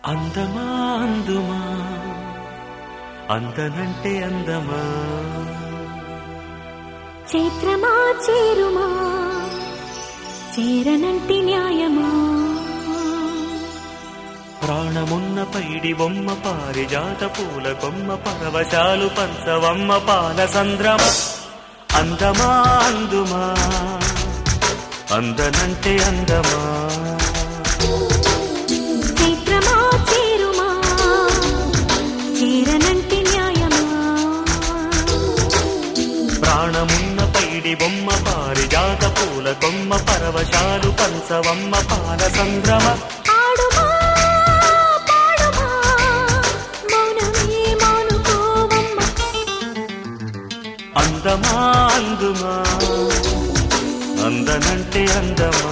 అందమా అందుమా అందనంటే అందమా చైత్రమా చేరుమా చేరనంటి న్యాయమా ప్రాణమున్న పైడి బొమ్మ పారిజాత పూల కొమ్మ పరవశాలు పంచవమ్మ పాల సంద్రమ అందమా అందుమా అందనంటే అందమా చైత్రమా చేరుమా చేరనంటి న్యాయమా ప్రాణమున్న పైడి బొమ్మ పారిజాత పూల కొమ్మ పరవశాలు పంచవమ్మ పాల సంద్రమ ఆడుమా పాడుమా మౌనమే మానుకోవమ్మ అందమా అందుమా అందనంటే అందమా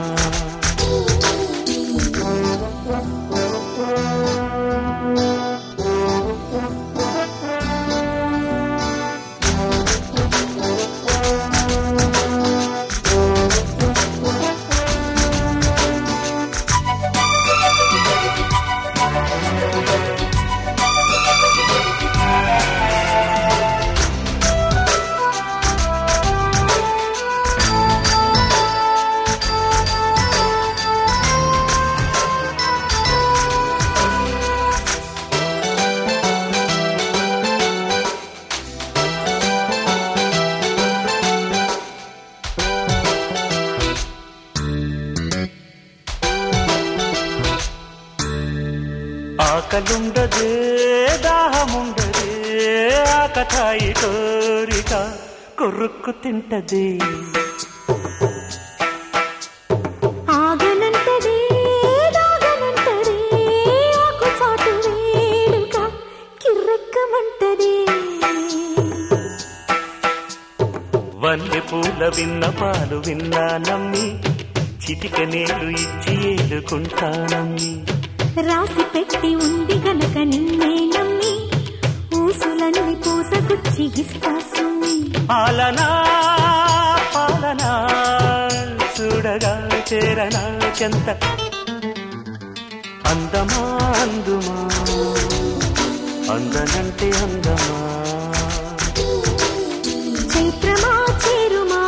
ఆకలుండదే దాహముండదే ఆకతాయి కోరిక కొరుక్కు తింటది ఆగనంటదే దాగనంటదే ఆకుచాటు వేడుక కిర్రెక్కమంటదే వన్నె పూల విన్న పాలు విన్నా నమ్మి చిటిక నీళ్లు ఇచ్చి ఏలుకుంటానమ్మి రాసి పెట్టి ఉంది గనక నిన్నే నమ్మి ఊసులన్నీ పూసగుచ్చి ఇస్తా సుమ్మి పాలనా పాలనా చూడగా చేరనా చెంత అందమా అందుమా అందనంటే అందమా చైత్రమా చేరుమా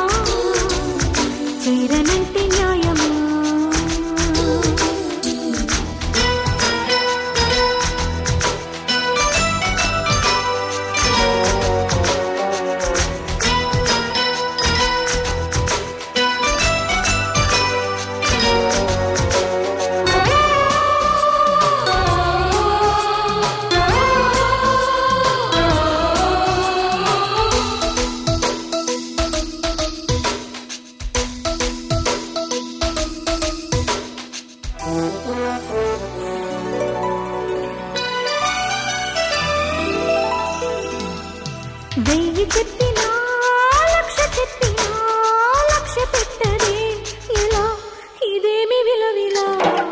చేరనంటే న్యాయమా వెయ్యి చెప్పినా లక్ష చెప్పినా లక్ష పెట్టదే ఇలా ఇదేమి విలవిలా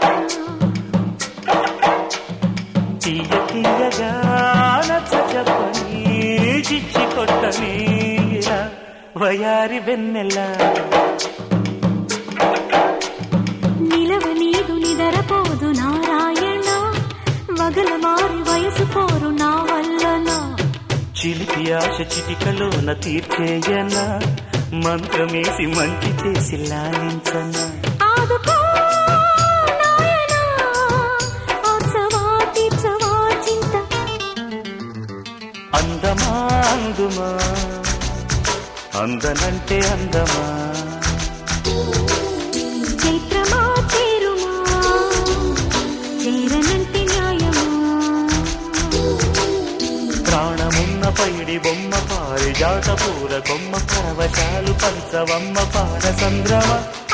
తీయ తీయగా నచ్చ చెప్పని చిచ్చి కొట్టని ఇలా వయారి వెన్నెల నిలవ నీదు నిదరపోదు నారాయణ వగల మారి వయసు పోరు నా వల్లనా చిలిపి ఆశ చిటికలోన తీర్చేయనా మంత్రమేసి మంచి చేసి లాలించనా ఆదుకో నాయనా ఆచవా తీర్చవా చింత అందమా అందుమా అందనంటే అందమా చైత్రమా చేరుమా చేరనంటే న్యాయమా ప్రాణమున్న పైడి బొమ్మ పారిజాత పూల కొమ్మ పరవశాలు పంచవమ్మ పాల సంద్రమ